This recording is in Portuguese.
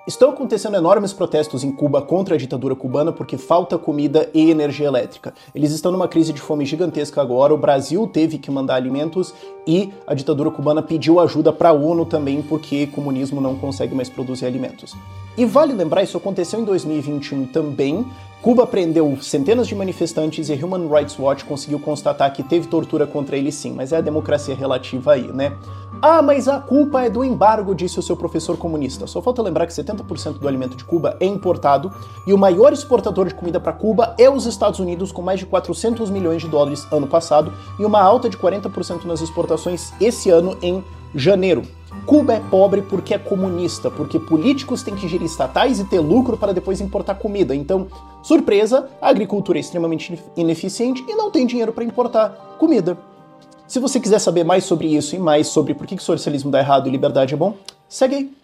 Estão acontecendo enormes protestos em Cuba contra a ditadura cubana porque falta comida e energia elétrica. Eles estão numa crise de fome gigantesca agora, o Brasil teve que mandar alimentos e a ditadura cubana pediu ajuda para a ONU também porque o comunismo não consegue mais produzir alimentos. E vale lembrar, isso aconteceu em 2021 também. Cuba prendeu centenas de manifestantes e a Human Rights Watch conseguiu constatar que teve tortura contra eles sim, mas é a democracia relativa aí, né? Ah, mas a culpa é do embargo, disse o seu professor comunista. Só falta lembrar que 70% do alimento de Cuba é importado e o maior exportador de comida para Cuba é os Estados Unidos, com mais de 400 milhões de dólares ano passado e uma alta de 40% nas exportações esse ano em janeiro. Cuba é pobre porque é comunista, porque políticos têm que gerir estatais e ter lucro para depois importar comida. Então, surpresa, a agricultura é extremamente ineficiente e não tem dinheiro para importar comida. Se você quiser saber mais sobre isso e mais sobre por que o socialismo dá errado e liberdade é bom, segue aí.